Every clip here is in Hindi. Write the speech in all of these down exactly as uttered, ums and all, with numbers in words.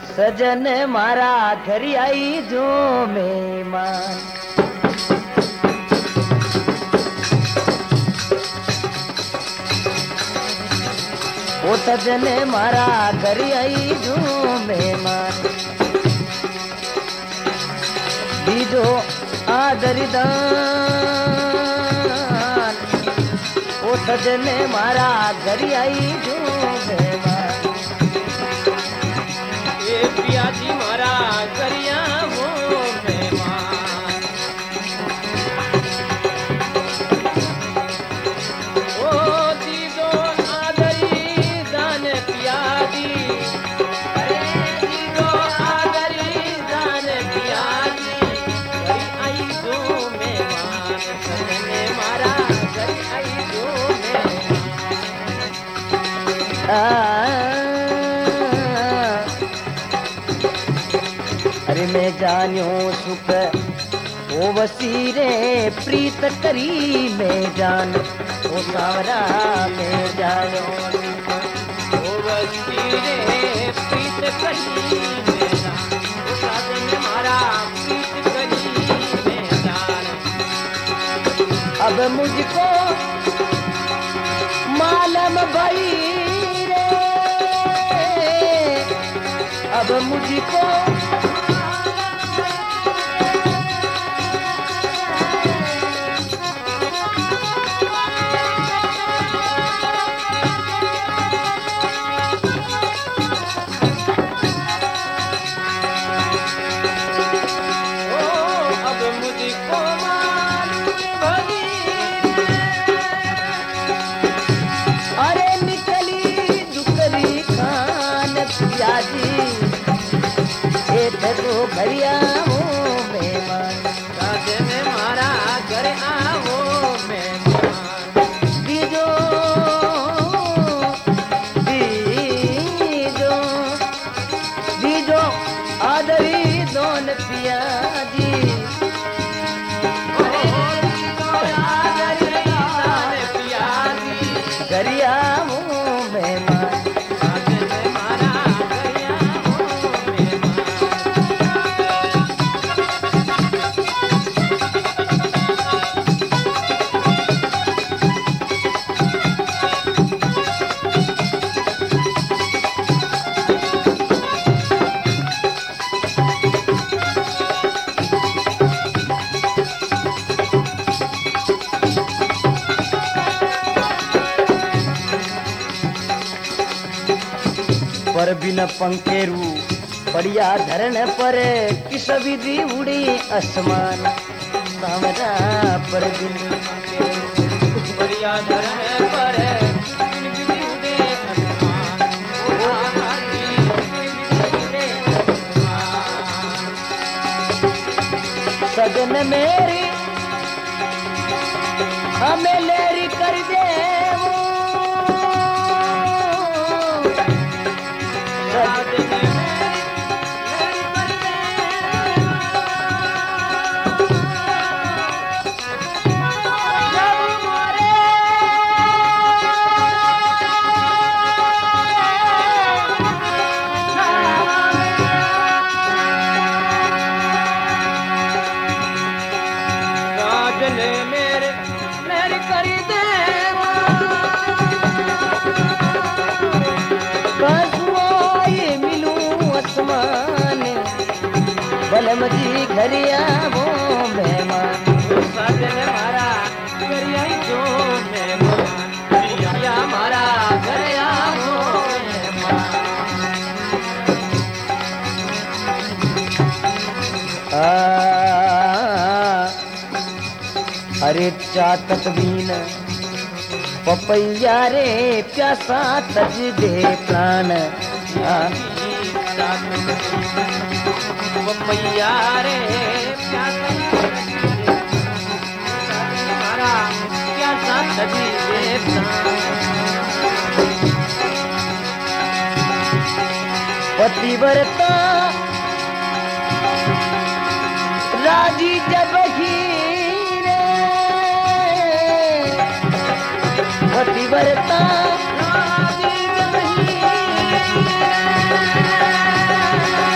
सजन मारा घर आई जो मेहमान। ओ सजन मारा घर आई जो मेहमान। दीजो आदर दान। ओ सजन मारा घर आई जो मेहमान। ए पिया जी मारा गरिया वो मेहमान। ओ दीदो आदरी दान पिया जी। अरे दीदो आदरी दान पिया जी। गरी आई जो मेहमान। सजने मारा गरी आई जो मेहमान। अरे मैं जानियो सुख ओ वसीरे प्रीत करी मैं जान। ओ सावरा मैं जानियो ओ वसीरे प्रीत करी मैं जान। ओ साजन मारा प्रीत करी मैं जान। अब मुझको मालूम भाई रे। अब मुझको घरिया वो मेहमान। सजन मारा घर आवो मेहमान। दीजो दीजो दीजो आदरी दोन पिया जी। अरे दीदो आदरी दान पिया जी। घरिया वो मेहमान। सजन मारा गरिया वो पर बिन पंखेरू बढ़िया धरण पर किस विधि उड़ी आसमान। सावरा पर बिन बढ़िया धरण पर बिजली उड़े आसमान। ओ आकाशी बिजली उड़े आसमान। सजन मेरी हमें लेरी कर दे वो। सजन मेरी लेरी कर दे। जब मारे सजन मेरे लेरी कर दे। कसुआए मिलूं आसमान। बलम जी घरिया वो मेहमान। सजन मारा गरिया जो मेहमान। गरिया मारा गरिया वो मेहमान। आ, अरे चातक बीन पपैया रे प्यासा तज दे प्राण। आ, पपैया रे प्यासा मारा प्यासा तजी दे पतिव्रता राजी जब ही रे। पतिव्रता राजी जब ही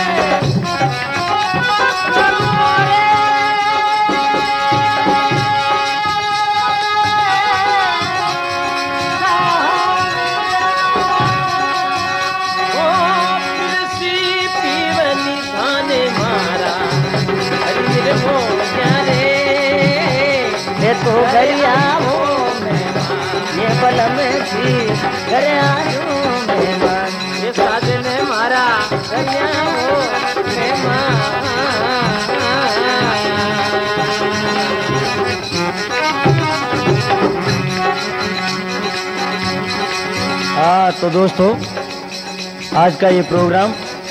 तो घर आओ मेहमान, ये बलम जी घर आयो मेहमान, ये साजन मारा घर आओ मेहमान। हाँ तो दोस्तों, आज का ये program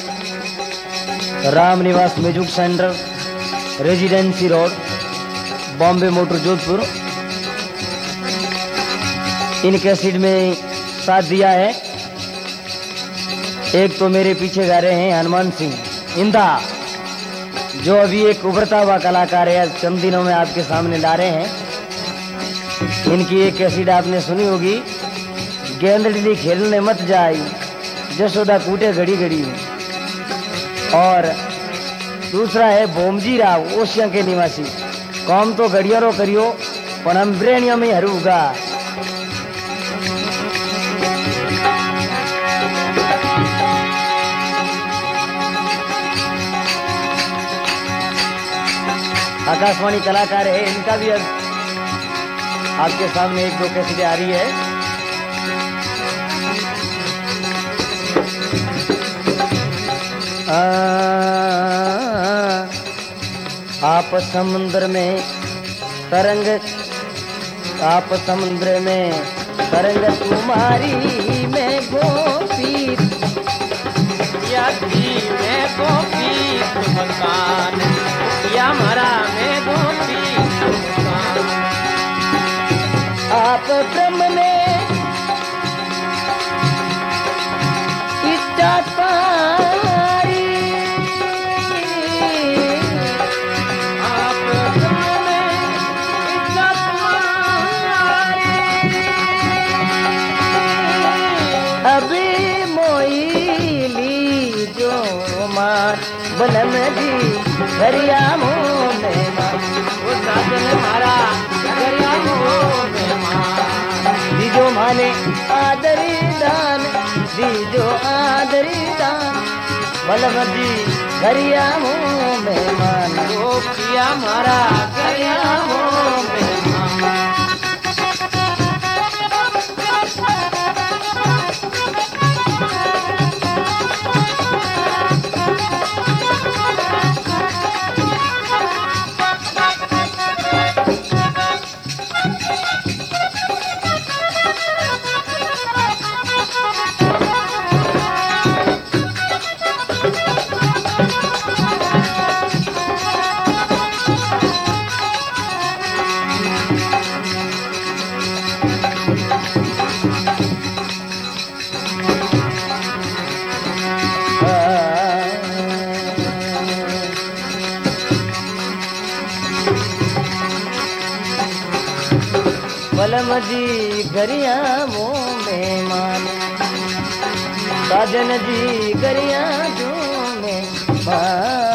Ram Niwas music centre, residency road, Bombay motor Jodhpur, इन कैसेट में साथ दिया है। एक तो मेरे पीछे गा रहे हैं हनुमान सिंह इंदा, जो अभी एक उभरता हुआ कलाकार है, चंद दिनों में आपके सामने ला रहे हैं। इनकी एक कैसेट आपने सुनी होगी, गेंदड़ी खेलने मत जाई, जसोदा कूटे घड़ी घड़ी। और दूसरा है बोमजी राव, ओसिया के निवासी, काम तो घड़ियारो करियो पण हम ब्रेनिया में हरूगा। आकाशवाणी कलाकार है, इनका भी अब आपके सामने एक दो कैसेटें आ रही है। आ, आप समुद्र में तरंग, आप समुद्र में तरंग तुम्हारी मैं गोपी, या थी मैं गोपी मकान, या मरा मैं गोपी मकान। आप ब्रह्म में इच्छा पारी, आप ब्रह्म में इच्छा तुम्हारी, अभी मोईली जो मान बलम जी घरिया मुँह मेहमान, वो साजन मारा घर आओ मेहमान। दीजो माने आदरी दान, दीजो आदरी दान, बलम जी घरिया मुँह मेहमान, वो पिया मारा घर आओ मेहमान। बलम जी घरिया मुँह मेहमान, साजन जी घरिया जो मेहमान।